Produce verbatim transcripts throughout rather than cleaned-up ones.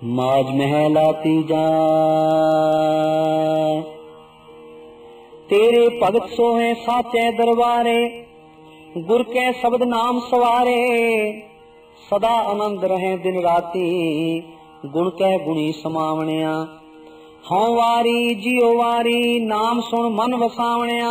माज महला तीजा। तेरे भगत सोहे साचे दरबारे, गुर के शब्द नाम सवारे। सदा आनंद रहे दिन राती, गुण कै गुणी समावणिया। हौं वारी जियो वारी, नाम सुन मन वसावणिया।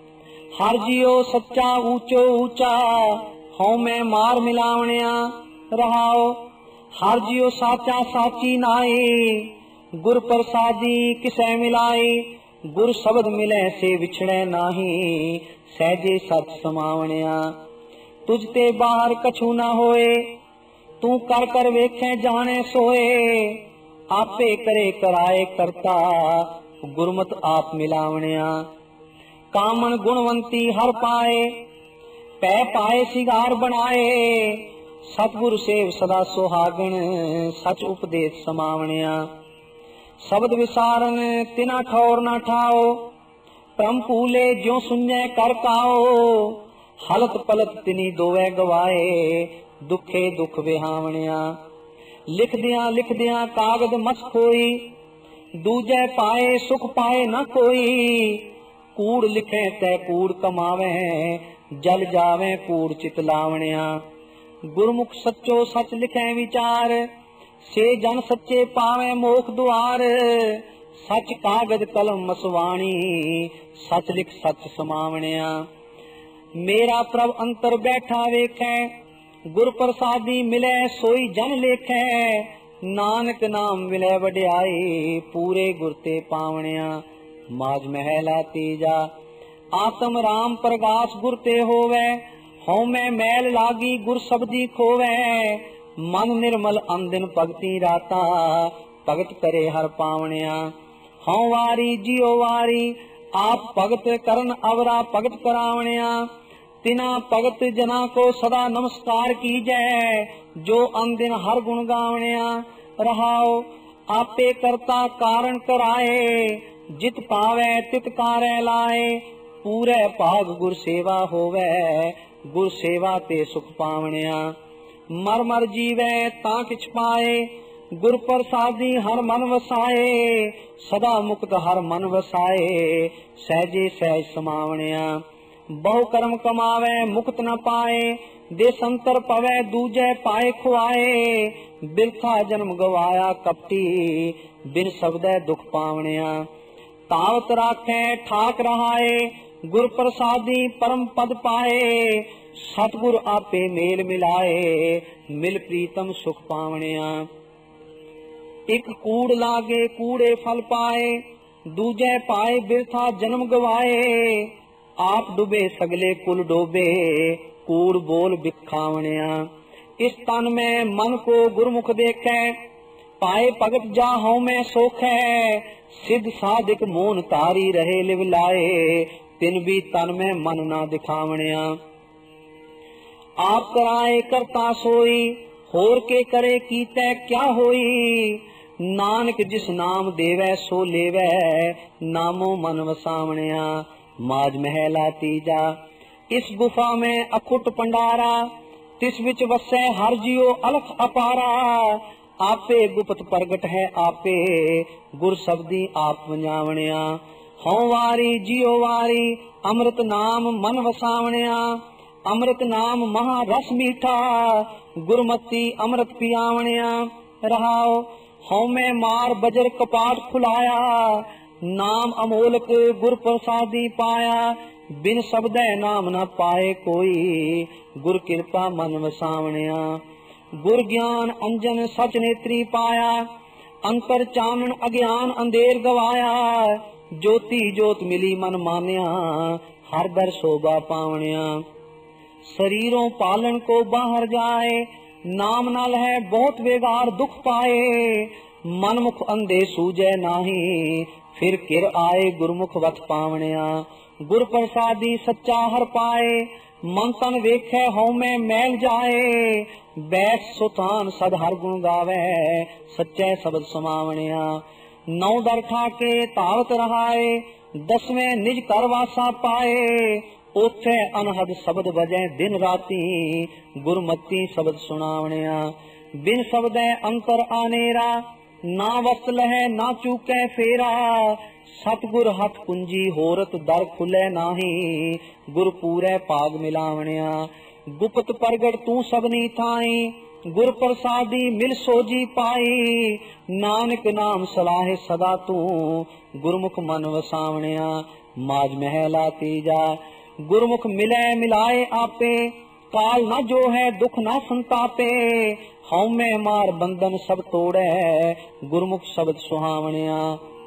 हर जियो सच्चा ऊंचो ऊंचा, हौं मैं मार मिलावणिया। रहाओ हर जियो साचा साची नाई, गुर प्रसादी किसै मिलाई। गुर शब्द मिले से विछड़े नाही, सहजे सच समावणिया। तुझ ते बाहर कछु न होए, तू कर कर वेखे जाने सोए। आपे करे कराए करता, गुरमत आप मिलावणिया। कामन गुणवंती हर पाए, पै पाए सिगार बनाए। सतगुरु सेव सदा सुहागण, सच उपदेश समावणिया। शब्द विसारन तिना ठौर न ठाओ, परम पूले ज्यो सुने कर काओ। हलत पलत तिनी दोवे गवाए, दुखे दुख विहावणिया। लिखदियां लिखदियां कागद मस खोई, दूजे पाए सुख पाए न कोई। कूड़ लिखे तै कूड़ कमावे, जल जावे कूड़ चित लावणिया। गुरमुख सच्चो सच लिखे विचार, से जन सच्चे पावे मोख द्वार। सच कागज कलम मसवाणी, सच लिख सच समावणिया। मेरा प्रभ अंतर बैठा वेखे, गुर प्रसादी मिले सोई जन लेखे। नानक नाम मिले वड्याई, पूरे गुर ते पावणिया। माज महला तीजा। आत्म राम प्रगास गुर ते होवे, हौं मैं मैल लागी गुर शब्दी खोवे। मन निर्मल अंदिन भगती राता, भगत करे हर पावणिया। हौं वारी जियो वारी, आप भगत करन अवरा भगत करावणिया। तिना भगत जना को सदा नमस्कार कीजै, जो अंदिन हर गुण गावणिया। रहाओ आपे करता कारण कराए, जित पावे तित कारै लाए। पूरे भाग गुर सेवा होवे, गुर सेवा ते सुख पावणिया। मर मर जीवे ता किछ पाए, गुर प्रसादी हर मन वसाए। सदा मुक्त हर मन वसाए, सहजे सहज समावणिया। बहु कर्म कमावे मुक्त न पाए, देशंतर पवे दूजे पाए खुआए। बिरथा जन्म गवाया कपटी, बिन शब्दे दुख पावणिया। तावत राखे ठाक रहाए, गुर प्रसादी परम पद पाए। सतगुर आपे मेल मिलाए, मिल प्रीतम सुख पावणिया। एक कूड़ लागे कूड़े फल पाए, दूजे पाए बिरथा जन्म गवाए। आप डूबे सगले कुल डोबे, कूड़ बोल बिखावणिया। इस तन में मन को गुरमुख देखे, पाए भगत जा हूं मैं सोखे। सिद्ध साधिक मोन तारी रहे लिव लाए, तिन भी तन में मन ना दिखावणिया। आप कराए करता सोई, होर के करे कीते क्या होई। नानक जिस नाम देवे सो लेवे, नामो मन वसावणिया। माज महला तीजा। इस गुफा में अखुट पंडारा, तिस विच वसै हर जियो अलख अपारा। आपे गुप्त प्रगट है आपे, गुर शब्दी आप वंजावणिया। हौं वारी जियो वारी, अमृत नाम मन वसावणिया। अमृत नाम महा रस मीठा, गुरमती अमृत पियावणिया। रहाओ हौं मैं मार बजर कपाट खुलाया। नाम अमोलक गुर प्रसादी पाया। बिन शब्दै नाम न पाए कोई, गुर कृपा मन वसावणिया। गुर ज्ञान अंजन सच नेत्री पाया। अंतर चानन अज्ञान अंधेर गवाया। ज्योति जोत मिली मन मान्या, हर दर शोभा पावणिया। शरीरों पालन को बाहर जाए, नाम नाल है बहुत बेगार दुख पाए। मन मुख अंधे सूझे नाही, फिर किर आए गुरमुख वत पावणिया। गुर प्रसादी सच्चा हर पाए, मन तन वेखे हौं मैं मैल जाए। बैस सुतान सद हर गुण गावे, सच्चे शब्द समावणिया। नौ दर ठाके तावत रहाए, दसवें निज कर वासा पाए। ओथे अनहद शब्द बजे दिन राती, गुरमती शब्द सुनावणिया। बिन शब्दे अंतर आनेरा, ना वस्त लहै ना चूकै फेरा, सतगुर हथ कुंजी होरत दर खुलै नाही, गुर पूरै भाग मिलावणिया। गुप्त प्रगट तू सबनी थाई, गुर प्रसादी मिल सोजी पाई, नानक नाम सलाहे सदा तू, गुरमुख मन वसावणिया। माज महला तीजा, गुरमुख मिलै मिलाए आपे, काल न जो है दुख न संतापे, हौमे मार बंधन सब तोड़े, गुरमुख शब्द सुहावणिया।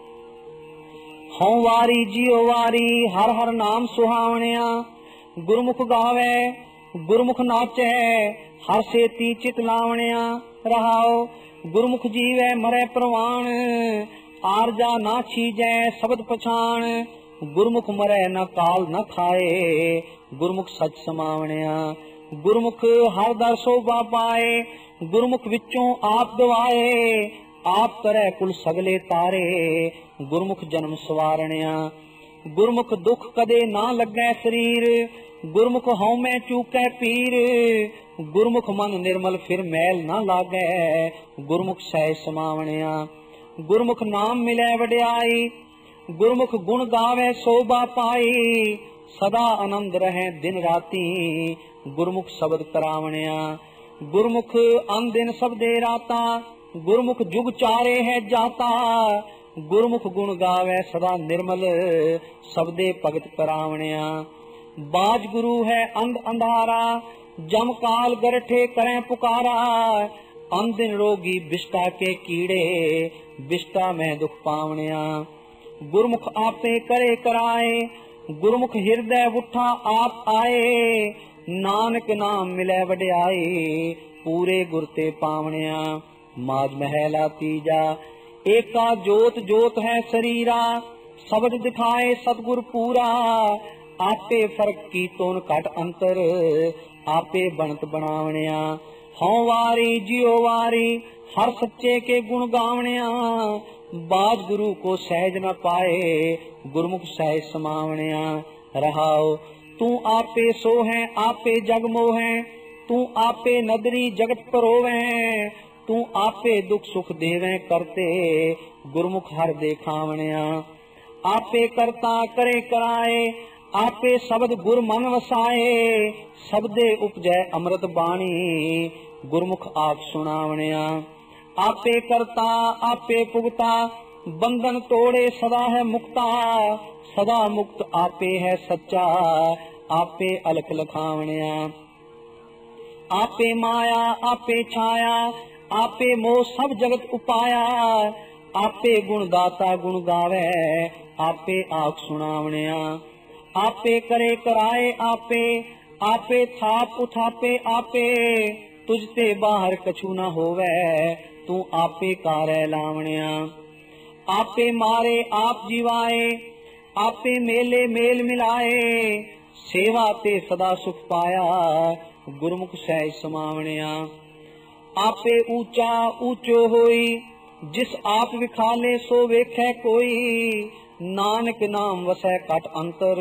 हौं वारी जियो वारी हर हर नाम सुहावणिया, गुरमुख गावे गुरमुख नाचे, हर सेती चित लावणिया। रहाओ गुरमुख जीवे मरे प्रवाण, आरजा ना छीजै शब्द पछाण, गुरमुख मरे न काल न खाए, गुरमुख सच समावणिया। गुरमुख हर दर शोभा पाए, गुरमुख विचों आप दवाए, आप करे कुल सगले तारे, गुरमुख जन्म सवारणिया। गुरमुख दुख कदे ना लगे शरीर, गुरमुख हौमे चूकै पीर, गुरमुख मन निर्मल फिर मैल ना लागे, गुरमुख सह समावणिया। गुरमुख नाम मिले वड्याई, गुरमुख गुण गावे शोभा पाई, सदा आनंद रहे दिन राती, गुरमुख शब्द करावणिया। गुरमुख अन दिन सबदे राता, गुरमुख जुग चारे है जाता, गुरमुख गुण गावे सदा निर्मल, सबदे भगत करावणिया। बाज गुरु है अंध अंधारा, जम काल गरठे करें पुकारा, अन दिन रोगी बिष्टा के कीड़े, बिष्टा में दुख पावणिया। गुरमुख आपे करे कराए, गुरमुख हृदय उठा आप आए, नानक नाम मिले वड्याई, पूरे गुरते पावणिया। माज महला तीजा, एका जोत जोत है शरीरा, शब्द दिखाए सतगुर पूरा, आपे फर्क की तोन घट अंतर, आपे बनत बनावणिया। हौं वारी जियो वारी हर सच्चे के गुण गावणिया, बाज गुरु को सहज न पाए, गुरमुख सहज समावणिया। रहाओ तू आपे सो है आपे जग मोहे, तू आपे नदरी जगत परोवे, तू आपे दुख सुख देवे करते, गुरमुख हर देखावणिया। आपे करता करे कराए, आपे शब्द गुर मन वसाए, शब्दे उपजै अमृत बाणी, गुरमुख आप सुनावणिया। आपे करता आपे पुगता, बंधन तोड़े सदा है मुक्ता, सदा मुक्त आपे है सच्चा, आपे अलख लखावणिया। आपे माया आपे छाया, आपे मोह सब जगत उपाया, आपे गुण दाता गुण गावे, आपे आख सुनावणिया। आपे करे कराए आपे, आपे थाप उठापे आपे, तुझते बाहर कछु न होवे, तू आपे कारे लावणिया। आपे मारे आप जीवाए, आपे मेले मेल मिलाए, सेवा ते सदा सुख पाया, गुरमुख सहज समावणिया। आपे ऊंचा ऊंचो होई, जिस आप विखाले सो वेखे कोई, नानक नाम वसै घट अंतर,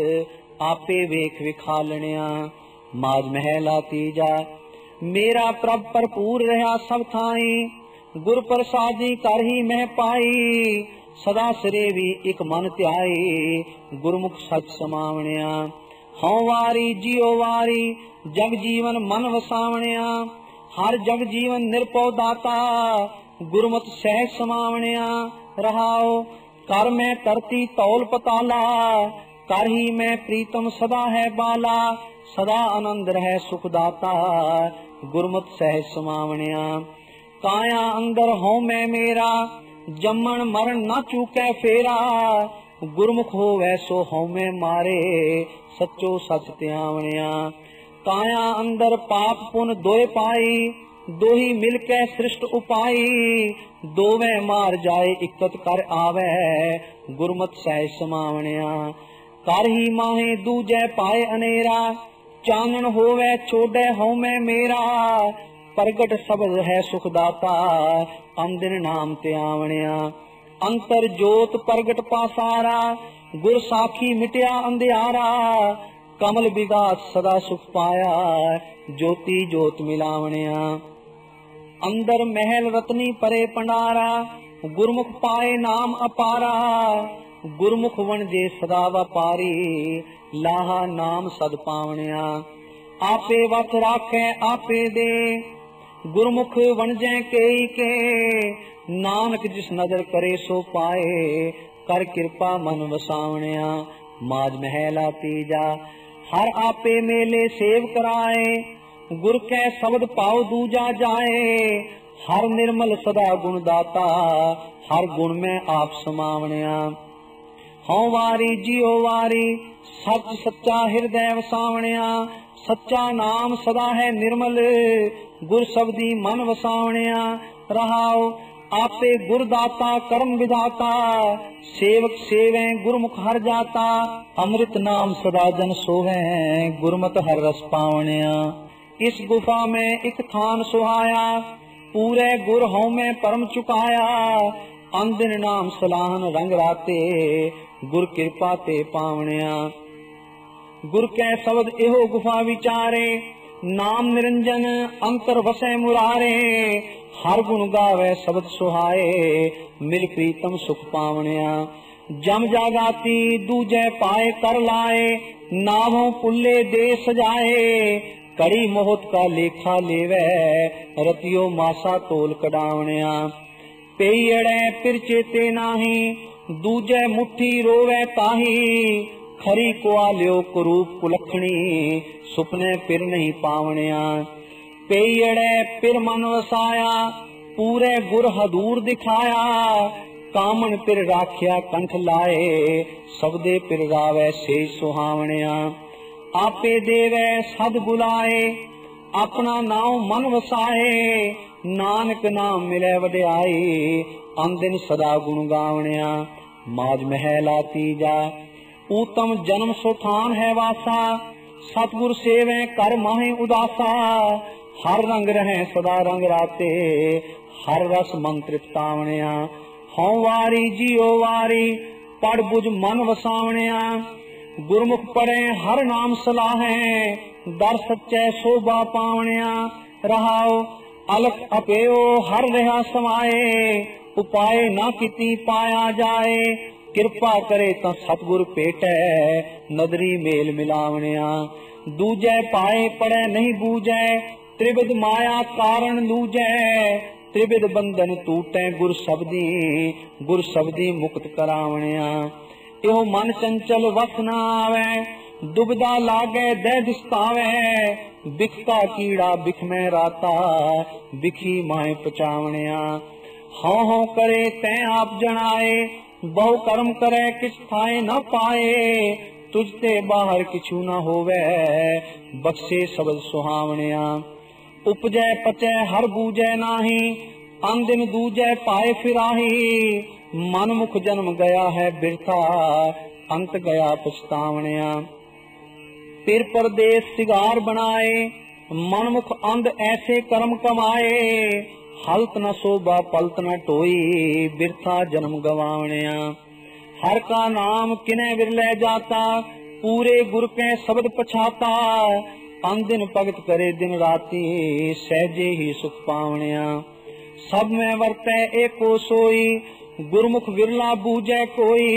आपे वेख विखालणिया। माज महला तीजा, मेरा प्रभ भरपूर रहा सब थाई, गुर प्रसादी कर ही मह पाई, सदा सिरे भी एक मन त्याई, गुरमुख सच समावणिया। हौं वारी जियो वारी जग जीवन मन वसावणिया, हर जग जीवन निरपौ दाता, गुरमत सहज समावणिया। रहाओ कर मैं तरती तौल पताला, कर ही मैं प्रीतम सदा है बाला, सदा आनंद रहे सुखदाता, गुरमत सहज समावणिया। काया अंदर हूं मैं मेरा, जमन मरण न चूकै फेरा, गुरमुख होवै सो हूं मैं मारे, सच्चो सच त्यावणिया। काया अंदर पाप पुन दोए पाई, दोही मिलके सृष्ट उपाई, दोवे मार जाए इकत कर आवे, गुरमत सहज समावणिया। कर ही माहे दूजे पाए अनेरा, चानन होवे छोड़े हौमे मेरा, प्रगट शब्द है सुखदाता, अंदिन नाम ते आवणिया। अंतर जोत प्रगट पासारा, गुर साखी मिटिया अंधियारा, कमल विगास सदा सुख पाया, ज्योति जोत मिलावणिया। अंदर महल रत्नी परे पंडारा, गुरमुख पाए नाम अपारा। गुरमुख वणजे सदा व्यापारी, लाहा नाम सद पावणिया। आपे वत राखे आपे दे, गुरमुख वणजे केई के। नानक जिस नजर करे सो पाए, कर कृपा मन वसावणिया। माज महला तीजा, हर आपे मेले सेव कराए। गुर कै शब्द पाओ दूजा जाए, हर निर्मल सदा गुण दाता। हर गुण में आप समावणिया। हौ वारी जियो वारी, सच सच्चा हृदय वसावणिया। सच्चा नाम सदा है निर्मल, गुर शब्दी मन वसावणिया। रहाओ आपे गुरदाता कर्म विधाता, सेवक सेवे गुरमुख हर जाता। अमृत नाम सदा जन सोवे, गुरमत हर रस पावणिया। इस गुफा में एक थान सुहाया, पूरे गुर हौ में परम चुकाया। अंदिन नाम सलाहन रंग राते, गुर कृपा ते पावणिया। गुर कै शब्द एहो गुफा विचारे, नाम निरंजन अंतर वसै मुरारे। हर गुण गावे शब्द सुहाए, मिल प्रीतम सुख पावणिया। जम जागाती दूजे पाए कर लाए, नाभों पुल्ले दे सजाए। कड़ी मोहत का लेखा लेवे, रतियो मासा तोल कडावणिया। पेयड़े फिर चेते नाही, दूजे मुट्ठी रोवे ताही। खरी कुआलियो कुरूप कुलखणी, सुपने फिर नहीं पावणिया। पेयड़े फिर मन वसाया, पूरे गुर हदूर दिखाया। कामन फिर राख्या कंठ लाए, सबदे फिर रावे से सुहावणिया। आपे देवे सद बुलाए, अपना नाम मन वसाए। नानक नाम मिले वड्याई, अंदिन सदा गुण गावणिया। माज महला तीजा, उत्तम जन्म सुथान है वासा। सतगुर सेवे कर माहे उदासा। हर रंग रहे सदा रंग राते, हर रस मंत्रित तावणिया। हौ वारी जियो वारी, पढ़ बुझ मन वसावणिया। गुरमुख पढ़े हर नाम सलाहे, दर सच्चे शोभा पावणिया। रहाओ अलख अपेओ हर रहा समाए, उपाय ना किती पाया जाए। कृपा करे तो सतगुर पेटै, नदरी मेल मिलावणिया। दूजे पाए पढ़े नहीं बूझे, त्रिविध माया कारण लूझे। त्रिविध बंधन टूटे गुर शब्दी, गुर शब्दी मुक्त करावणिया। यो मन चंचल वस न आवे, दुबदा लागे दे दिस्तावे। बिखता कीड़ा बिख में राता, बिखी माए पचावणिया। हौ हौ करे तै आप जनाए, बहु कर्म करे किछ थाए न पाए। तुझते बाहर किछु न होवे, बख्शे शब्द सुहावणिया। उपजै पचै हर बूझै नाही, अंदिन दूजै पाए फिराही। मन मुख जन्म गया है बिरथा, अंत गया पछतावणिया। फिर परदेश सिगार बनाए, मन मुख अंध ऐसे कर्म कमाए। हलत न शोभा पलत न टोई, बिरथा जन्म गवावणिया। हर का नाम किने विरले जाता, पूरे गुर के शब्द पछाता। अंदिन भगत करे दिन राती, सहजे ही सुख पावणिया। सब में वर्तै एको सोई, गुरमुख विरला बूझे कोई।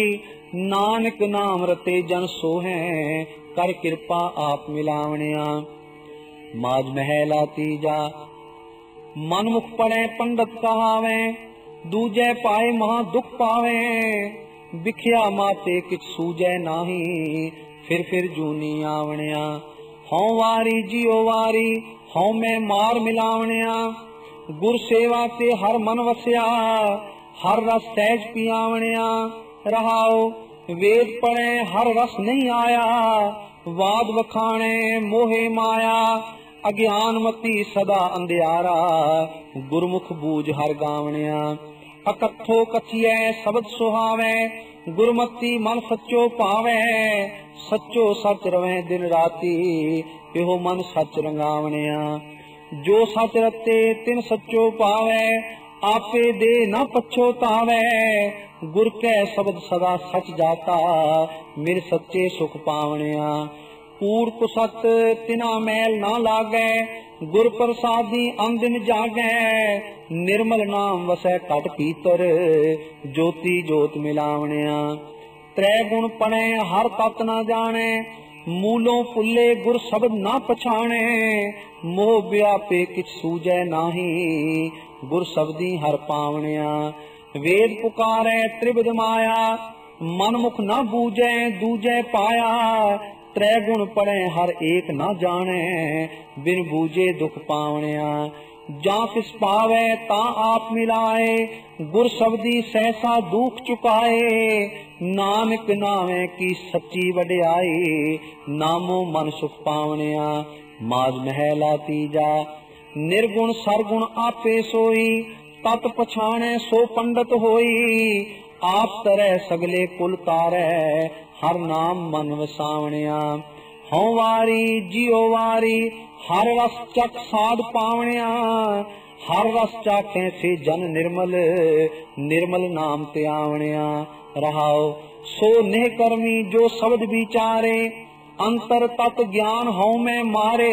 नानक नाम रते जन सोहे, कर कृपा आप मिलावणिया। माज महला तीजा, मनमुख पढ़े पंडित कहावे। दूजे पाए महा दुख पावे, बिखिया माते किछ सूझे नाही। फिर फिर जूनी आवणिया। हौ वारी जियो वारी, हौ में मार मिलावणिया। गुर सेवा ते हर मन वस्या, हर रस सहज पियावणिया। रहाओ वेद पढ़े हर रस नहीं आया, वाद वखाणे मोहे माया। अज्ञान मती सदा अंधियारा, गुरमुख बूझ हर गावणिया। अकथो कथिए शब्द सुहावे, गुरमती मन सच्चो पावे। सच्चो सच रवे दिन राती, एहो मन सच रंगावणिया। जो सच रते तिन सच्चो पावे, आपे दे न पछोतावे। गुर कै शब्द सदा सच जाता, मिर सच्चे सुख पावणिया। कूड़ कुसत तिना मैल ना लागै, गुर प्रसादी अंदिन जागै। निर्मल नाम वसै कट पीतर, ज्योति जोत मिलावणिया। त्रै गुण पढ़े हर तत ना जाने, मूलों पुल्ले गुर शब्द ना पछाणे। मोह व्यापे किछ सूझै नाही, गुर शब्दी हर पावणिया। वेद पुकारै त्रिविध माया, मन मुख ना बूझै दूजै पाया। त्रै गुण पढ़े हर एक ना जाने, बिन बूझे दुख पावणिया। जा किस पावै ता आप मिलाए, गुर शब्दी सहसा दुख चुकाए। नानक नावे की सच्ची वड्याई, नामो मन सुख पावणिया। माज महला तीजा, निर्गुण सरगुण आपे सोई। तत पछाणे सो पंडित होई, आप तरह सगले कुल तारै। हर नाम मन वसावणिया। हौ वारी जियो वारी, हर रस चख साध पावणिया। हर रस चाखे से जन निर्मल, निर्मल नाम ते आवणिया। रहाओ सो नेह कर्मी जो शब्द विचारे, अंतर तत ज्ञान हौ में मारे।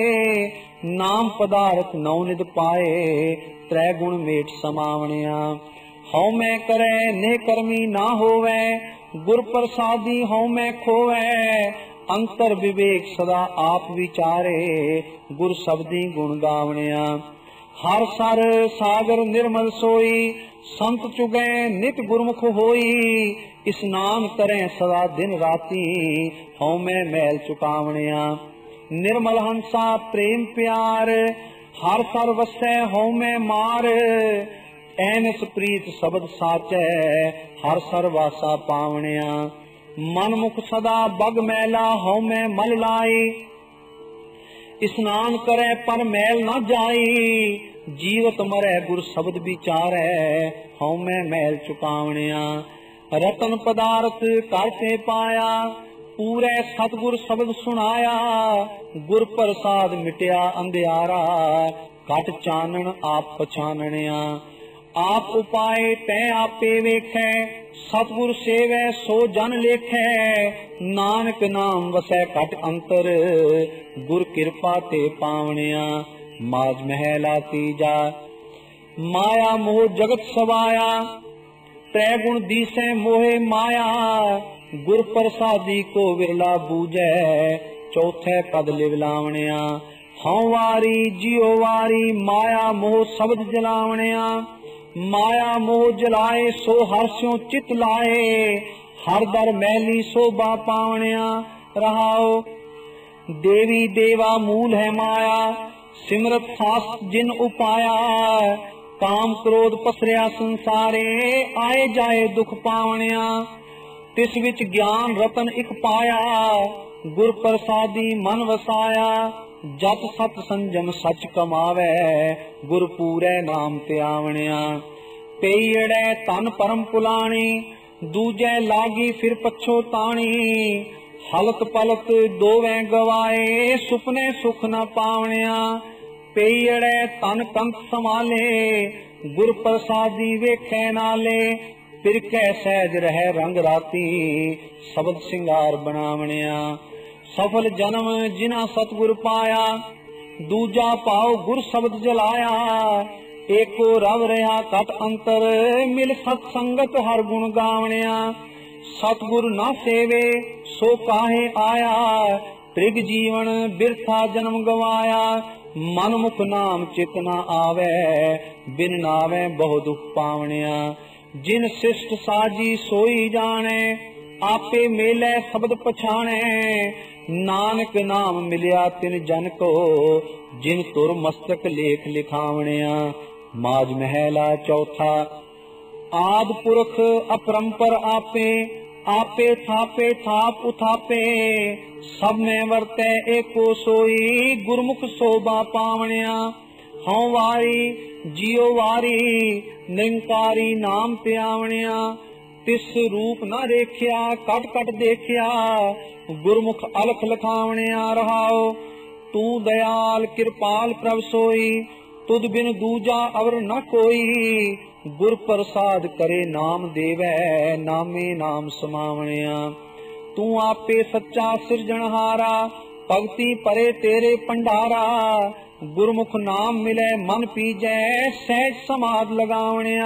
नाम पदार्थ नवनिध पाए, त्रै गुण मेट समावणिया। हौ में करे नेह कर्मी ना होवे, गुर प्रसादी हौ में खोवे। अंतर विवेक सदा आप विचारे, गुर शब्दी गुण गावणिया। हर सर सागर निर्मल सोई, संत चुगै नित गुरमुख होई। स्नान करें सदा दिन राती, हौ में मैल चुकावणिया। निर्मल हंसा प्रेम प्यार, हर सर वसै हौ में मार। ऐनस प्रीत शब्द साचै, हर सर वासा पावणिया। मन मुख सदा बग मैला, हौ में मल लाई। स्नान करे पर मैल न जाई, जीवत मरै गुर शब्द विचारै। हौ में मैल चुकावणिया। रतन पदार्थ करते पाया, पूरे सतगुर शब्द सुनाया। गुर प्रसाद मिटया अंधियारा, घट चानन आप पछानणिया। आप उपाय तै आपे वेखै, सतगुर सेवै सो जन लेखै। नानक नाम वसै घट अंतर, गुर कृपा ते पावणिया। माज महला तीजा, माया मोह जगत सवाया। त्रै गुण दीसै मोहे माया, गुर प्रसादी को विरला बूझै। चौथे पद लिवलावणिया। हौ वारी जियो वारी, माया मोह शब्द जलावणिया। माया मोह जलाए सो हर्षों चित लाए, हर दर मैली शोभा पावणिया। रहाओ देवी देवा मूल है माया, सिमरत शास्त्र जिन उपाया। काम क्रोध पसरिया संसारे, आए जाए दुख पावणिया। तिस विच ज्ञान रतन इक पाया, गुर प्रसादी मन वसाया। जत सत संजम सच कमावै, गुर पूरै नाम ते आवणिया। पेईड़ै तन परम पुलाणी, दूजै लागी फिर पछोताणी। हलत पलत दोवें गवाए, सुपने सुख न पावणिया। पेईड़ै तन कंत संभाले, गुर प्रसादी वेखै नाले। पिरकै सहज रह रंग राती, शब्द सिंगार बनावणिया। सफल जन्म जिना सतगुर पाया, दूजा पाओ गुर शब्द जलाया। एको रव रहा कट अंतर, मिल सत संगत हर गुण गावणिया। सतगुर ना सेवे सो काहे आया, त्रिग जीवन बिरथा जन्म गवाया। मन मुख नाम चित न आवे, बिन नावे बहु दुख पावणिया। जिन शिष्ट साजी सोई जाने, आपे मेले शब्द पछाणे। नानक नाम मिलिया तिन जन को, जिन तुर मस्तक लेख लिखावणिया। माज महला चौथा, आद पुरख अपरंपर आपे। आपे थापे थाप उथापे, सब में वर्ते एको सोई। गुरमुख शोभा पावणिया। हौ वारी जियो वारी, निरंकारी नाम ते आवणिया। तिस रूप न रेखिया कट कट देखिया, गुरमुख अलख लखावणिया। रहाओ तू दयाल कृपाल प्रभ सोई, तुद बिन दूजा अवर न कोई। गुर प्रसाद करे नाम देवै, नामे नाम समावणिया। तू आपे सच्चा सिरजनहारा, भगति परे तेरे पंडारा, गुरमुख नाम मिले मन पीजै, सहज समाध लगावणिया।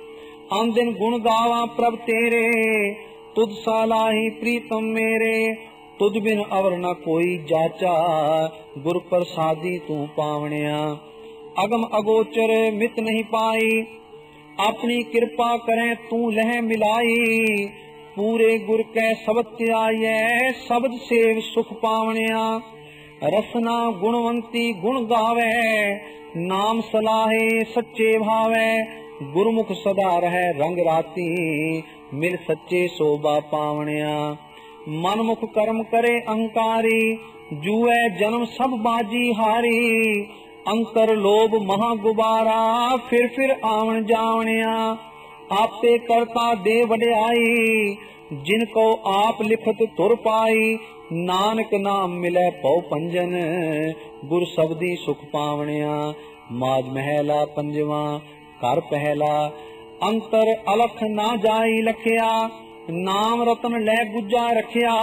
अन दिन गुण गावा प्रभ तेरे, तुझ सालाही प्रीतम मेरे। तुझ बिन अवर न कोई जाचा, गुर प्रसादी तू पावणिया। अगम अगोचर मित नहीं पाई, अपनी कृपा करें तू लह मिलाई। पूरे गुर कै शब्द त्याये, शब्द सेव सुख पावणिया। रसना गुणवंती गुण गावे, नाम सलाहे सच्चे भावे। गुरमुख सदा रहे रंग राती, मिल सच्चे शोभा पावणिया। मनमुख कर्म करे अहंकारी, जुए जन्म सब बाजी हारी। अंतर लोभ महा गुबारा, फिर फिर आवन जावणिया। आपे करता दे वड्याई, जिनको आप लिखत तुर पाई। नानक नाम मिले पौ पंजन, गुर शब्दी सुख पावणिया। माज महला पंजवा कर पहला, अंतर अलख ना जाई लखिया। नाम रतन लै गुजा रखिया,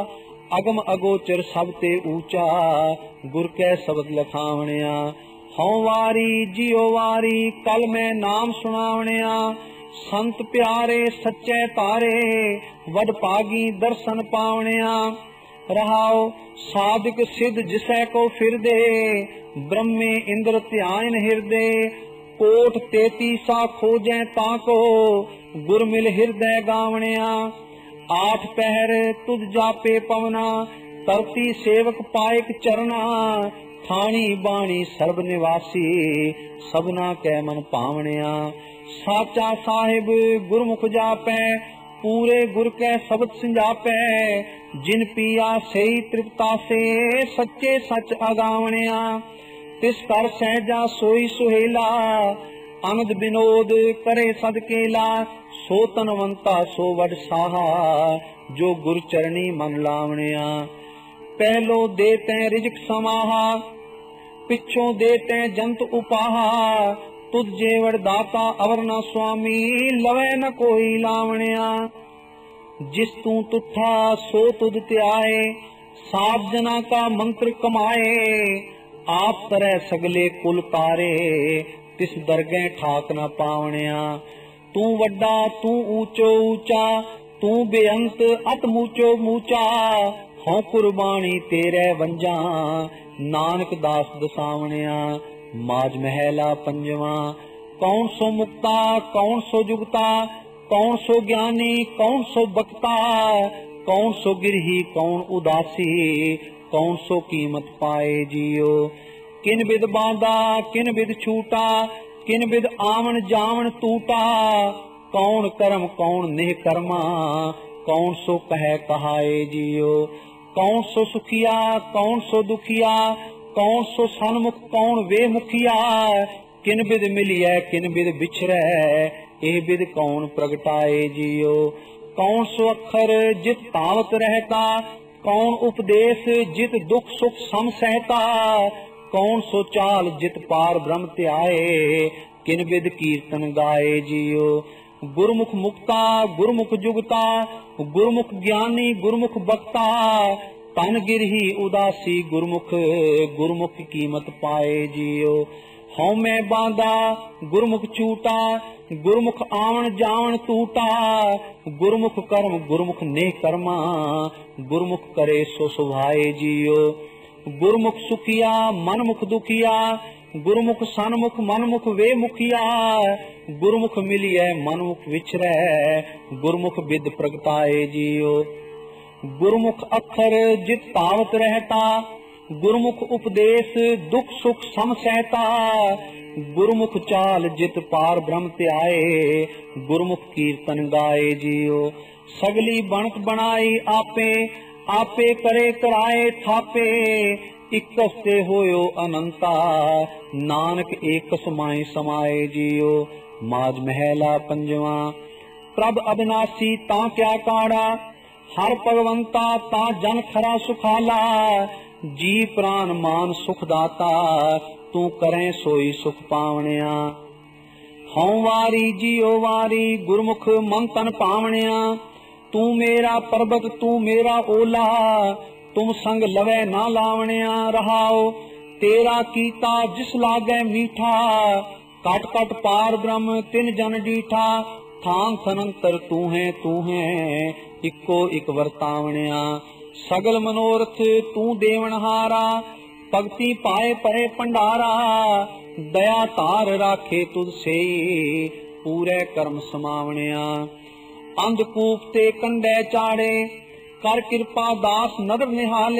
अगम अगोचर सब ते ऊंचा। गुर कै शब्द लखावणिया। हौ वारी जियो वारी, कल मैं नाम सुनावणिया। संत प्यारे सच्चे तारे, वड पागी दर्शन पावणिया। रहाओ साधिक सिद्ध जिसै को फिर दे, ब्रह्मे इंद्र ध्यान हृदय। कोट तेती सा खोजें ताको, गुर मिल हृदय गावणिया। आठ पहर तुझ जापे पवना, तरती सेवक पायक चरना। थानी बाणी सर्व निवासी, सबना कै मन पावणिया। साचा साहिब गुरमुख जापै, पूरे गुर कै शब्द सिंजापै। जिन पिया सही तृप्ता से, सच्चे सच अगावणिया। तिस कर सहजा सोई सुहेला, अनद विनोद करे सदकेला। सो तनवंता सो वड साहा, जो गुर चरणी मन लावणिया। पहलो देते रिजक समाहा, पिछों देते जंत उपाहा। तुझ जेवड़ दाता अवर न स्वामी, लवे न कोई लावणिया। जिस तू तुठा सो तुझ त्याए, सात जना का मंत्र कमाए। आप तरह सगले कुल तारे, तिस दरगह ठाक न पावणिया। तू वड्डा तू ऊंचो ऊंचा, तू बेअंत अत मूचो मूचा। हूं कुर्बानी तेरे वंजा, नानक दास दसावणिया। माज महला पंजवा, कौन सो मुक्ता कौन सो जुगता। कौन सो ज्ञानी कौन सो बक्ता। कौन सो गिरही कौन उदासी, कौन सो कीमत पाए जियो। किन बिद बांधा किन बिद छूटा, किन बिद आवन जावन टूटा। कौन कर्म कौन निह कर्मा, कौन सो कहे कहाए जियो। कौन सो सुखिया कौन सो दुखिया, कौन सो सन्मुख कौन वे मुखिया। किन बिद मिलिए किन बिद बिछरे, एह बिद कौन प्रगटाए जियो। कौन सो अखर जित तावत रहता, कौन उपदेश जित दुख सुख सम सहता। कौन सो चाल जित पार ब्रह्म त्याए, किन बिद कीर्तन गाए जियो। गुरमुख मुक्ता गुरमुख जुगता, गुरमुख ज्ञानी गुरमुख बक्ता। तन गिरही उदासी गुरमुख, गुरमुख कीमत पाए जियो। हौ मैं बांधा गुरमुख छूटा, गुरमुख आवन जावन टूटा। गुरमुख कर्म गुरमुख नेह कर्मा, गुरमुख करे सो सुभाए जियो। गुरमुख सुखिया मनमुख दुखिया, गुरमुख सन्मुख मनमुख वे मुखिया। गुरमुख मिलिए मनमुख विचरै, गुरमुख बिद प्रगटाए जियो। गुरमुख अखर जित पावत रहता, गुरमुख उपदेश दुख सुख सम सहता। गुरमुख चाल जित पार ब्रह्म त्याए, गुरमुख कीर्तन गाए जियो। सगली बनत बनाई आपे, आपे करे कराए थापे। इक हस्ते होयो अनंता, नानक एक समाए समाए जियो। माज महला पंजवा, प्रभ अविनाशी ता क्या काड़ा। हर भगवंता ता जन खरा सुखाला। जी प्राण मान सुख दाता, तू करें सोई सुख पावणिया। हौ वारी जियो वारी, गुरमुख मन तन पावणिया। तू मेरा पर्वत तू मेरा ओला, तुम संग लवै ना लावणिया रहाओ। तेरा कीता जिस लागै मीठा, कट कट पार ब्रह्म तिन जन डीठा। थान थनंतर तू है तू है, इको इक वरतावणिया। सगल मनोरथ तू देवनहारा, भगति पाए परे भंडारा। दया तार राखे तुझ से, पूरे कर्म समावणिया। अंधकूप ते कंडे चाड़े, कर कृपा दास नदर निहाले।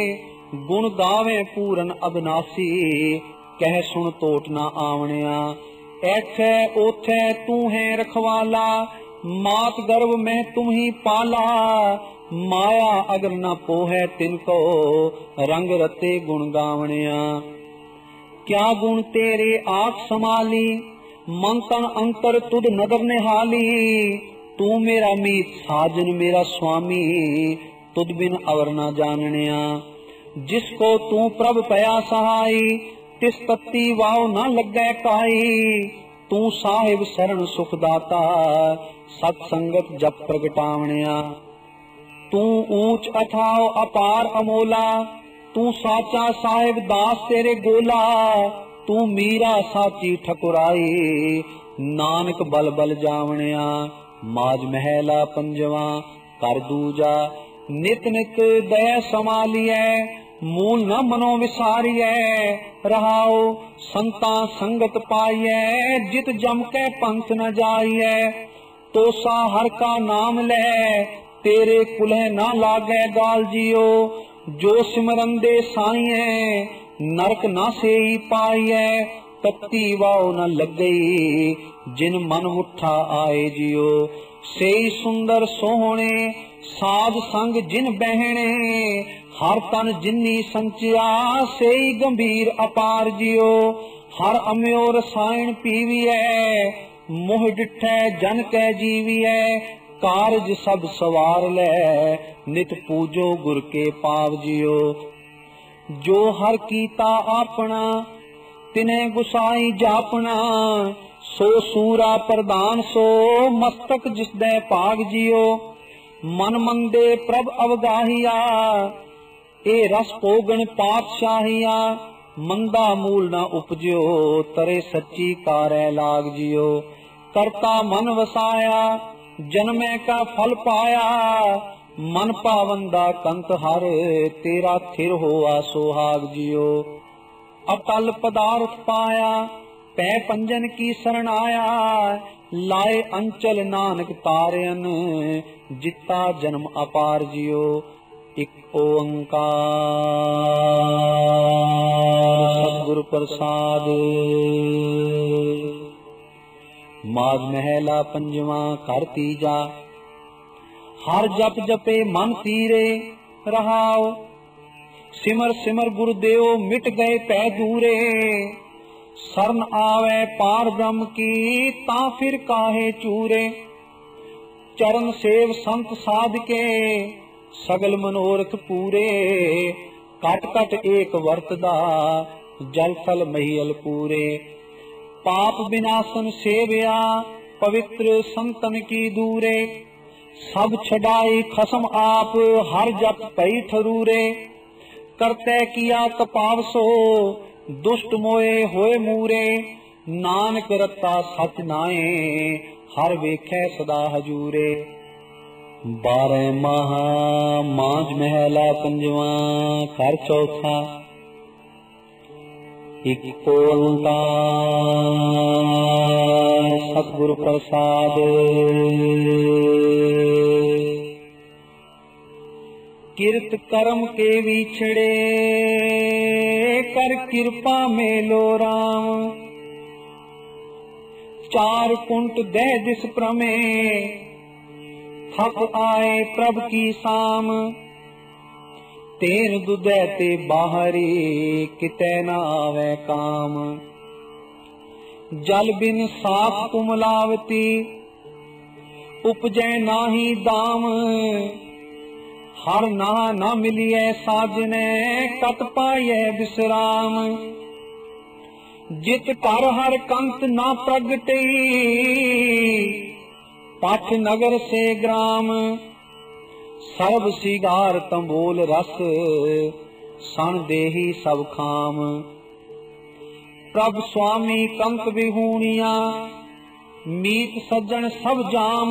गुण गावे पूरन अविनाशी, कह सुन तोट ना आवणिया। ऐथे ओथे तू है रखवाला, मात गर्भ में तुम ही पाला। माया अगर न पोहे तिनको, रंग रते गुण गावणिया। क्या गुण तेरे आख समाली, मंकन अंतर तुद नदर निहाली। तू मेरा मीत साजन मेरा स्वामी, तुद बिन अवर न जाननिया। जिसको तू प्रभ पया सहाई, तिस तत्ती वाव न लगै काई। तू साहिब शरण सुखदाता, सत्संगत जप प्रगटावणिया। तू ऊंच अथाओ अपार अमोला, तू साचा साहिब दास तेरे गोला। तू मीरा साची ठकुराई, नानक बल बल जावणिया। माज महला पंजवा कर दूजा, नित नित दया समालिए। मूल न मनो विसारिए, रहाओ संता संगत पाइए। जित जम के पंथ न जाइए, तो सा हर का नाम ले। तेरे कुलह न लागे गाल जियो, जो सिमरन दे साइए। नरक न सेई पाइए, तत्ती वाओ न लग गई। जिन मन उठा आए जियो, सेई सुंदर सोहणे। साध संग जिन बहने, हर तन जिन्नी संचिया। सेई गंभीर अपार जियो, हर अम्यो रसायन पीविए। मोह डिठै जन कै जीविए, कारज सब सवार ले। नित पूजो गुर के पाव जियो। जो हर कीता आपना, तिने गुसाई जापना। सो सूरा प्रदान सो, मस्तक जिस दे भाग जियो। मन मंदे प्रभ अवगाहिया, ए रस पोगण पातशाहिया। मंदा मूल न उपजो, तरे सच्ची कारै लाग जियो। करता मन वसाया, जन्मे का फल पाया। मन पावंदा कंत हर, तेरा थिर होआ सोहाग जियो। अकल पदार्थ पाया, पै पंजन की शरण आया। लाए अंचल नानक तारयन, जिता जन्म अपार जियो। एक ओंकार सतगुरु प्रसाद। माज महला पंजवा कर तीजा, हर जप जपे मन तीरे। रहाओ सिमर सिमर गुरुदेव, मिट गए पै दूरे। शरण आवे पार ब्रह्म की, ता फिर काहे चूरे। चरण सेव संत साध के, सगल मनोरथ पूरे। कट कट एक वर्तदा, जल थल महियल पूरे। पाप विनाशन सेव्या, पवित्र संतन की दूरे। सब छडाई खसम आप, हर जप पई ठरूरे। करते किया कपाव सो, दुष्ट मोए होए मूरे। नानक रत्ता सच नाए, हर वेखै सदा हजूरे। बारह महा मांझ महला पंजवा कर चौथा। एक ओंकार सतगुरु प्रसाद। किरत कर्म के विछड़े, कर कृपा मेलो राम। चार कुंट दह दिस प्रमे, थक आए प्रभ की साम। तेन दुदै ते बाहरी, कितै न आवे काम। जल बिन साख कुमलावती, उपजै नाही दाम। हर ना न मिलिए साजने, कत पाइए विश्राम। जित कर हर कंत ना प्रगटई, पथ नगर से ग्राम। ਸਰਬ ਸਿਗਾਰ ਤੰਬੋਲ ਰਸ ਸਣ ਦੇਹੀ ਸਭ ਖਾਮ। ਪ੍ਰਭ ਸੁਆਮੀ ਕੰਕ ਵਿਹੂਣੀਆਂ ਮੀਤ ਸੱਜਣ ਸਭ ਜਾਮ।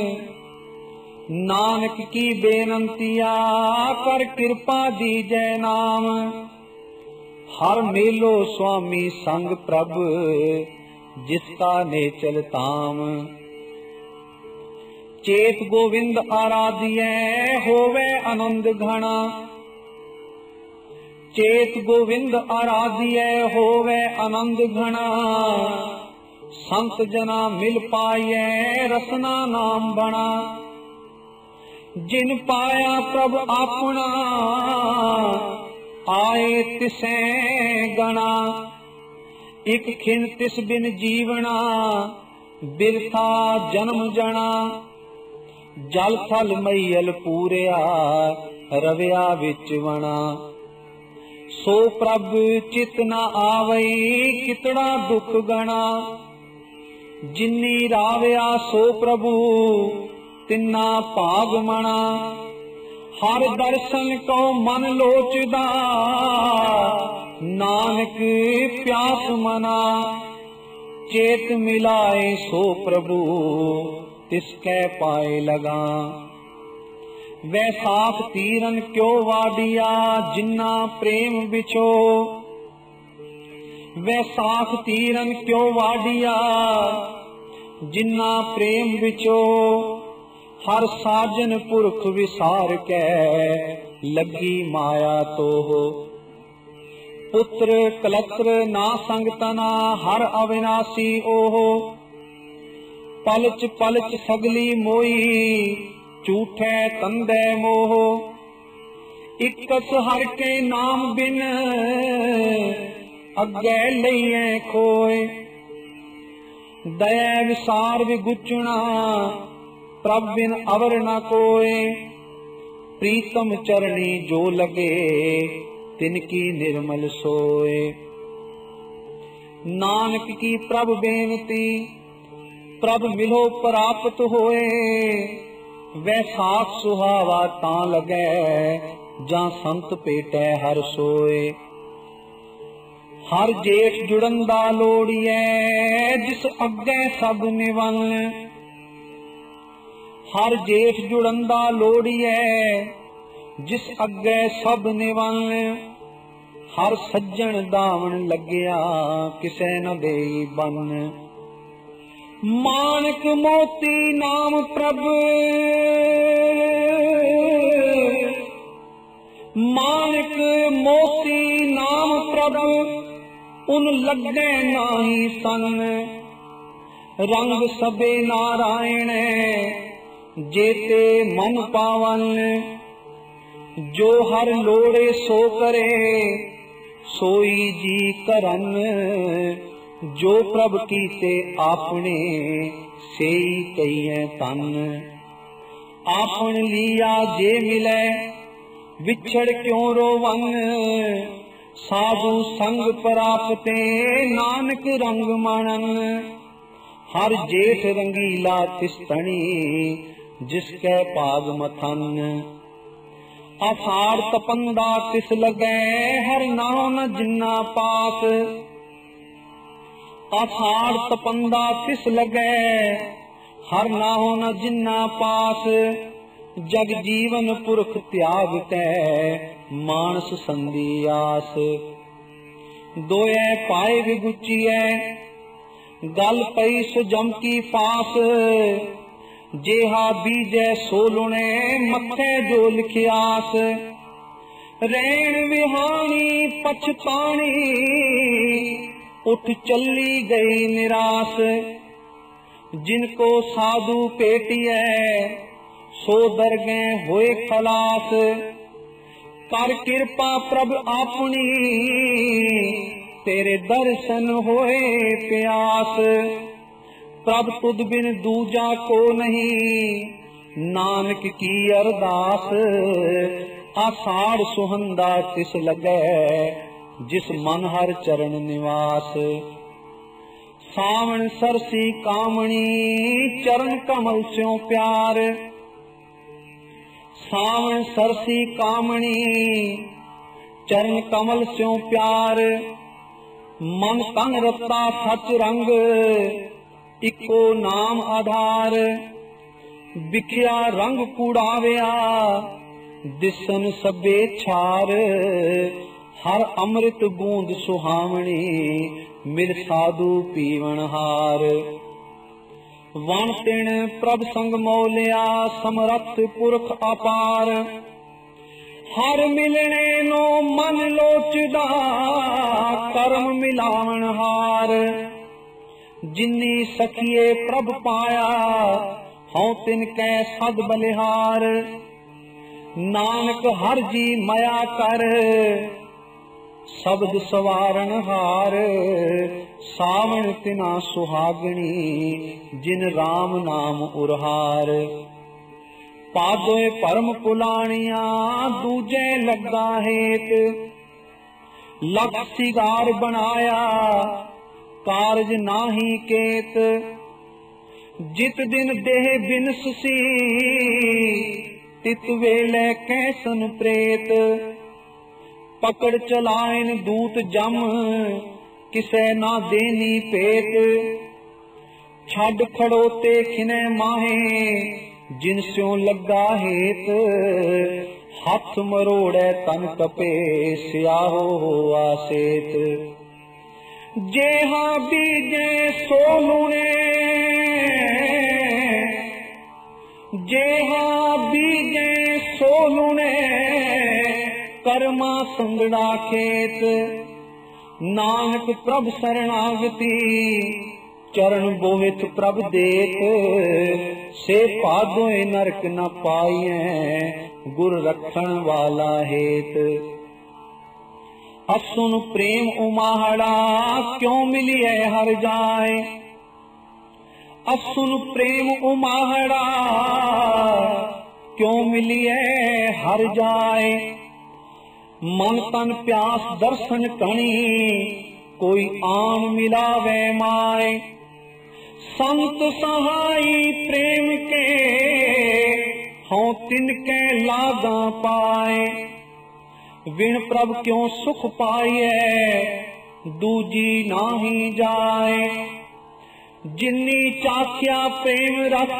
ਨਾਨਕ ਕੀ ਬੇਨੰਤੀਆ ਕਰ ਕਿਰਪਾ ਦੀਜੈ ਨਾਮ। ਹਰ ਮੇਲੋ ਸੁਆਮੀ ਸੰਗ ਪ੍ਰਭ ਜਿਸ ਕਾ ਨੇਚਲ ਤਾਮ। ਚੇਤ ਗੋਵਿੰਦ ਆਰਾਧਿਐ ਹੋਵੇ ਆਨੰਦ ਘਣਾ। ਚੇਤ ਗੋਵਿੰਦ ਆਰਾਧਿਐ ਹੋਵੇ ਆਨੰਦ ਘਣਾ। ਸੰਤ ਜਨਾ ਮਿਲ ਪਾਈਐ ਰਸਨਾ ਨਾਮ ਬਣਾ। ਜਿਨ ਪਾਇਆ ਪ੍ਰਭ ਆਪਣਾ ਆਏ ਤਿਸੈ ਗਣਾ। ਇਕ ਖਿਨ ਤਿਸ ਬਿਨ ਜੀਵਣਾ ਬਿਰਥਾ ਜਨਮ ਜਣਾ। ਜਲ ਥਲ ਮਈਲ ਪੂਰਿਆ ਰਵਿਆ ਵਿੱਚ ਵਣਾ। ਸੋ ਪ੍ਰਭ ਚਿਤ ਨ ਆਵਈ ਕਿਤੜਾ ਦੁਖ ਗਣਾ। ਜਿਨੀ ਰਾਵਿਆ ਸੋ ਪ੍ਰਭੂ ਤਿੰਨਾ ਭਾਗ ਮਣਾ। ਹਰ ਦਰਸ਼ਨ ਕੋ ਮਨ ਲੋਚਦਾ ਨਾਨਕ ਪਿਆਸ ਮਨਾ। ਚੇਤ ਮਿਲਾਏ ਸੋ ਪ੍ਰਭੂ ਤਿਸਕੈ ਪਾਏ ਲਗਾ। ਵੈਸਾਖ ਤੀਰਨ ਕਿਉ ਵਾਡੀਆ ਜਿਨਾ ਪ੍ਰੇਮ ਵਿਚੋ। ਵੈਸਾਖ ਤੀਰਨ ਕਿਉ ਵਾਡੀਆ ਜਿਨਾ ਪ੍ਰੇਮ ਵਿਚੋ। ਹਰ ਸਾਜਨ ਪੁਰਖ ਵਿਸਾਰ ਕੈ ਲੱਗੀ ਮਾਇਆ ਤੋਹ। ਪੁੱਤਰ ਕਲਤਰ ਨਾ ਸੰਗ ਤਨਾ ਹਰ ਅਵਿਨਾਸੀ ਓਹ। ਪਲਚ ਪਲਚ ਸਗਲੀ ਮੋਈ ਝੂਠੈ ਤੰਦੈ ਮੋਹ। ਇਕਸ ਹਰ ਕੇ ਨਾਮ ਬਿਨ ਅੱਗੇ ਲਈਐ ਖੋਏ। ਦਇਆ ਵਿਸਾਰ ਵਿਗੁਚਣਾ ਪ੍ਰਭ ਬਿਨ ਅਵਰ ਨ ਕੋਏ। ਪ੍ਰੀਤਮ ਚਰਣੀ ਜੋ ਲਗੇ ਤਿਨ ਕੀ ਨਿਰਮਲ ਸੋਏ। ਨਾਨਕ ਕੀ ਪ੍ਰਭ ਬੇਨਤੀ ਪ੍ਰਭ ਮਿਲੋ ਪ੍ਰਾਪਤ ਹੋਏ। ਵੈਸਾਖ ਸੁਹਾਵਾ ਤਾਂ ਲੱਗੈ ਜਾਂ ਸੰਤ ਭੇਟੈ ਹਰ ਸੋਏ। ਹਰ ਜੇਠ ਜੁੜਨ ਦਾ ਲੋੜੀਐ ਜਿਸ ਅੱਗੇ ਸਭ ਨਿਵੰਨ। ਹਰ ਜੇਠ ਜੁੜਨ ਦਾ ਲੋੜੀਐ ਜਿਸ ਅੱਗੇ ਸਭ ਨਿਵੰਨ। ਹਰ ਸੱਜਣ ਦਾਵਣ ਲੱਗਿਆ ਕਿਸੇ ਨ ਦੇਈ ਬੰਨ। ਮਾਨਕ ਮੋਤੀ ਨਾਮ ਪ੍ਰਭ ਮਾਨਕ ਮੋਤੀ ਨਾਮ ਪ੍ਰਭ ਉਨ ਲੱਗੈ ਨਾਹੀ ਸੰਨ। ਰੰਗ ਸਭੇ ਨਾਰਾਇਣ ਜੇਤੇ ਮਨ ਪਾਵਨ। ਜੋ ਹਰ ਲੋੜੇ ਸੋ ਕਰੇ ਸੋਈ ਜੀ ਕਰਨ। ਜੋ ਪ੍ਰਭ ਕੀਤੇ ਆਪਣੇ ਸੇਈ ਕਈਐ ਤਨ। ਆਪਨ ਲੀਆ ਜੇ ਮਿਲੈ ਵਿਛੜ ਕਿਉ ਰੋਵਨ। ਸਾਧੂ ਸੰਗ ਪ੍ਰਾਪਤੇ ਨਾਨਕ ਰੰਗ ਮਾਣਨ। ਹਰ ਜੇਠ ਰੰਗੀਲਾ ਤਿਸ ਤਣੀ ਜਿਸ ਕੈ ਭਾਗ ਮਥਨ। ਆਸਾੜ ਤਪੰਦਾ ਤਿਸ ਲਗੈ ਹਰ ਨਾਉ ਨ ਜਿਨਾ ਪਾਸ। ਆਸਾੜ ਤਪੰਦਾ ਤਿਸ ਲਗੈ ਹਰ ਨਾਉ ਨ ਜਿਨਾ ਪਾਸ। ਜਗ ਜੀਵਨ ਪੁਰਖ ਤਿਆਗ ਕੈ ਮਾਨਸ ਸੰਦੀ ਆਸ। ਦੋਇ ਪਾਏ ਵਿਗੁਚੀਐ ਗਲ ਪਈ ਸੋ ਜਮ ਕੀ ਫਾਸ। ਜੇਹਾ ਬੀਜੈ ਸੋ ਲੁਣੇ ਮੱਥੇ ਜੋ ਲਿਖਿਆਸ। ਰੈਣ ਵਿਹਾਣੀ ਪਛਤਾਣੀ ਉਠ ਚੱਲੀ ਗਈ ਨਿਰਾਸ। ਜਿਨ ਕੋ ਸਾਧੂ ਭੇਟਿਐ ਸੋ ਦਰਗਹਿ ਹੋਏ ਖਲਾਸ। ਕਰ ਕਿਰਪਾ ਪ੍ਰਭ ਆਪਣੀ ਤੇਰੇ ਦਰਸ਼ਨ ਹੋਏ ਪਿਆਸ। ਪ੍ਰਭ ਤੁਧ ਬਿਨ ਦੂਜਾ ਕੋ ਨਹੀਂ ਨਾਨਕ ਕੀ ਅਰਦਾਸ। ਆਸਾੜ ਸੁਹੰਦਾ ਤਿਸ ਲੱਗੈ ਜਿਸ ਮਨ ਹਰ ਚਰਨ ਨਿਵਾਸ। ਸਾਵਣ ਸਰਸੀ ਕਾਮਣੀ ਚਰਨ ਕਮਲ ਸਿਉ ਪਿਆਰ। सावन सरसी कामणी चरण कमल स्यों प्यार मन तन रता सच रंग इको नाम आधार बिखिया रंग कूड़ाविया दिसन सबे छार हर अमृत बूंद सुहावनी मिल साधु पीवन हार वण तिण प्रभ संग मौलिया समरथ पुरख अपार हर मिलने नो मन लोचदा कर्म मिलावन हार जिन्नी सखिए प्रभ पाया हूं तिनकै सद बलिहार नानक हर जी मया कर शब्द सवारण हार सावण तिना सुहागणी जिन राम नाम उरहार पादोए परम पुलानिया दूजे लगा हेत लख सिगार बनाया कारज नाही केत जित दिन देह बिनस सी तित वेले कैसन प्रेत पकड़ चलाइन दूत जम किसे ना देनी पेत छड़ खड़ोते खिने माहे जिन स्यों लगा हेत हाथ मरोड़े तन कपे स्याहो होआ सेत जेहा बीजे सो लूणे जेहा बीजे सो लूणे कर्मा संगड़ा खेत नानक प्रभ शरणागति चरण बोहित प्रभ देत से पादोए नरक न पाइए गुर रखण वाला हेत असुन प्रेम उमाहड़ा क्यों मिलिए हर जाए असुन प्रेम उमाहड़ा क्यों मिलिए हर जाए मन तन प्यास दर्शन कणी कोई आन मिलावे माए संत सहाई प्रेम के हों तिनके लागा पाए विण प्रभ क्यों सुख पाइए दूजी नाही जाए जिन्नी चाख्या प्रेम रस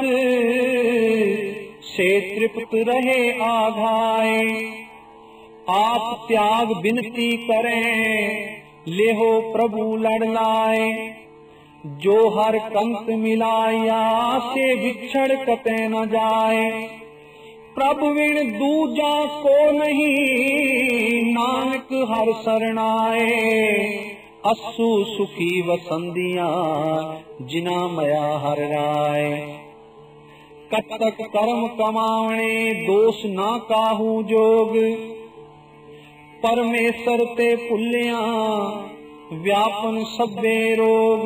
से तृप्त रहे आघाए आप त्याग बिनती करें लेहो प्रभु लड़ लाए जो हर कंत मिलाया से बिछड़ कते न जाए प्रभु विण दूजा को नहीं नानक हर शरणाए असु सुखी वसंदिया जिना मया हर राय कतक कर्म कमावणे दोष ना काहू जोग परमेश्वर ते भुलिया व्यापन सभे रोग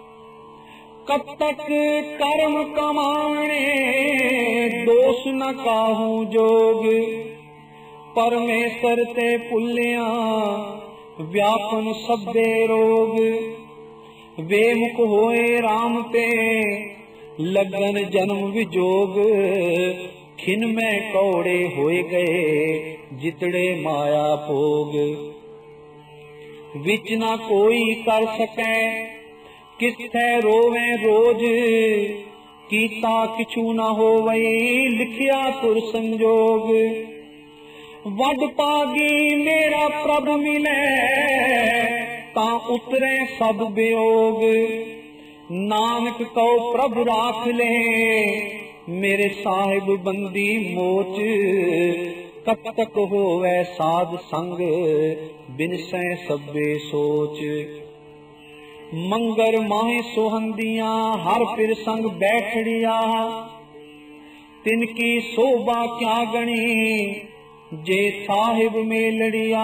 कतक कर्म कमाने दोष न काहू जोग परमेश्वर ते भुलिया व्यापन सभे रोग वे मुख होए राम ते लगन जन्म विजोग खिन में कौड़े होए गए जितड़े माया भोग विच ना कोई कर सके किथे रोवे रोज कीता किछु न होवे लिखिया तुर संजोग वड पागी मेरा प्रभ मिले ता उतरे सब वियोग नानक को प्रभ राख ले मेरे साहिब बंदी मोच कब तक होवे साध संग बिन सै सबे सोच मंगर माहे सोहंदिया हर फिर संग बैठड़िया तिनकी शोभा क्या गणी जे साहिब मेलड़िया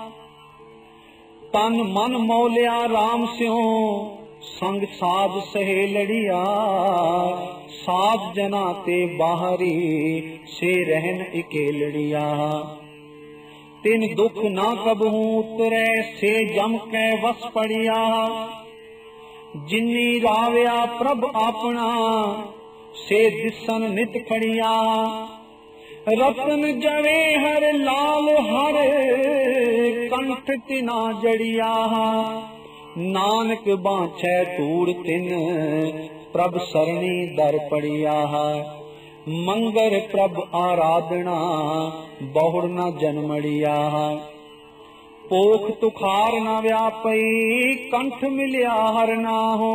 तन मन मौलिया राम स्यों संग साध सहेलड़िया सात जना ते बाहरी से रहन इकेलड़िया तिन दुख ना कबहू उतरे से जम के वस पड़िया जिन्नी रावया प्रभ अपना से दिसन नित खड़िया रतन जवे हर लाल हर कंठ तिना जड़िया नानक बाछै तूड़ तिन प्रभ सरणी दर पड़िया मंगर प्रभ आराधना बहुड़ न जन्मड़िया पोख तुखार न व्यापई कंठ मिलिया हर नाहो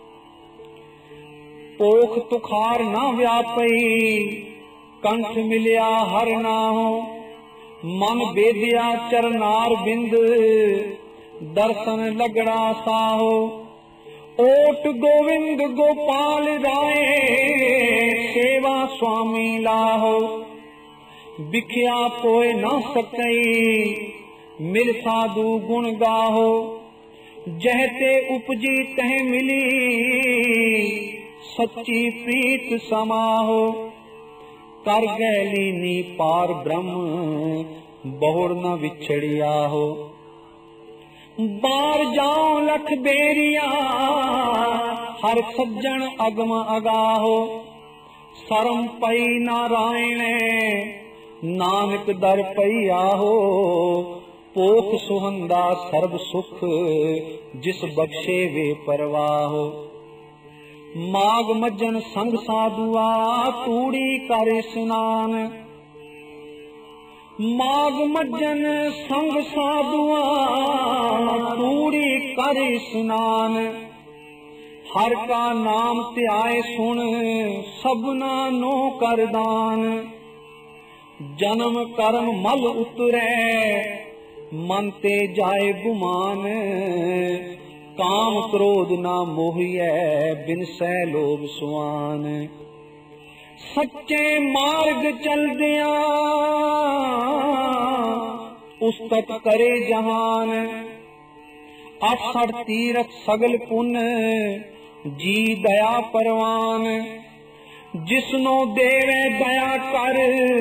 पोख तुखार न व्यापई कंठ मिलिया हर नाहो मन बेदिया चरनार बिंद दर्शन लगड़ा साहो ओट गोविंद गोपाल राय सेवा स्वामी लाहो बिखिया कोय न सकई मिल साधु गुण गाहो जहते उपजी तह मिली सच्ची प्रीत समाहो कर गैलीनी पार ब्रह्म बहुड़ न विछड़िया हो बार जाओ लख बेरिया हर सज्जन अगम अगाहो सरम पई नारायण नानक दर पई आहो पोख सुहंदा सर्ब सुख जिस बख्शे वे परवाहो माग मज्जन संग साधुआ तूड़ी कर स्नान माग मज्जन संग साधुआ तूड़ी कर स्नान हर का नाम त्याय सुन सबना नो कर दान जन्म कर्म मल उतरे मन ते जाए गुमान काम क्रोध ना मोहिए बिन सै लोभ सुआन सच्चे मार्ग चल दिया उस तक करे जहान अठसठ तीरथ सगल पुन जी दया परवान जिसनो देवे दया कर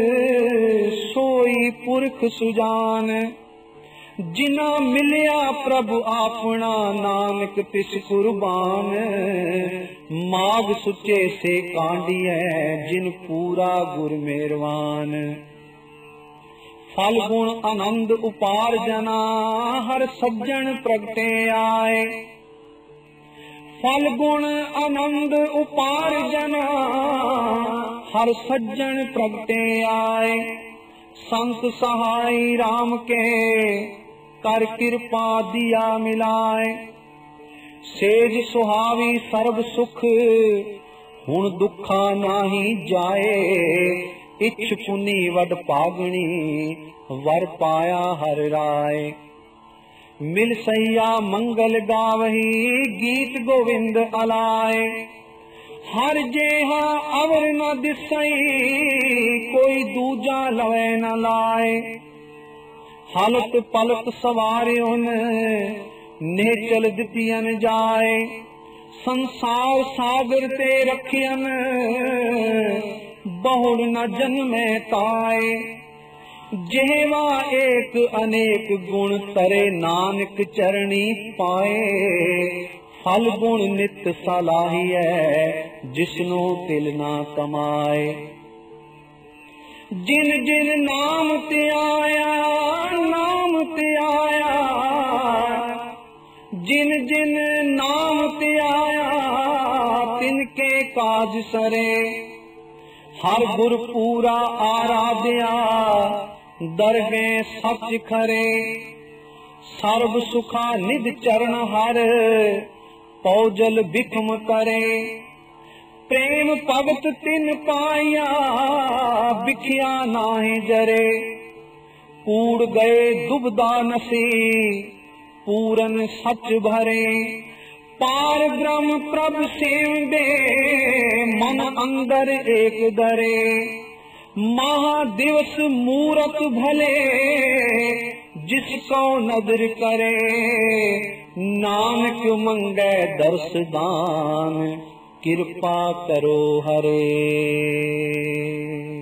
सोई पुरख सुजान जिना मिलिया प्रभु आपना नानक तिस कुर्बान माग सुचे से कांडिए जिन पूरा गुर मेहरवान फल गुण आनंद उपार्जना हर सज्जन प्रगटे आए फल गुण आनंद उपार्जना हर सज्जन प्रगटे आए संत सहाय राम के कर कृपा दिया मिलाए सेज सुहावी सर्व सुख हुण दुखा नाही जाए इच्छ पुनी वड पागणी वर पाया हर राय मिल सैया मंगल गावही गीत गोविंद अलाए हर जेहा अवर न दिसई कोई दूजा लवे न लाए हालत पलट सवारियों नेचल दितियन जाए संसार सागर ते रखियन बहुड़ न जन्मे ताए जेवा एक अनेक गुण तरे नानक चरणी पाए फल गुण नित सलाही है जिसनो तिल ना कमाए जिन जिन नाम ते आया नाम ते आया जिन जिन नाम ते आया तिनके काज सरे हर गुर पूरा आराध्या दरगे सच खरे सर्व सुखा निध चरण हर पौजल बिखम करे प्रेम भगत तिन पाया बिखिया नाहि जरे कूड़ गए दुबदा नसी पूरन सच भरे पार ब्रह्म प्रभ सेवदे मन अंदर एक दरे महादिवस मूरत भले जिसको नदर करे नानक मंगे दर्श दान कृपा करो हरे।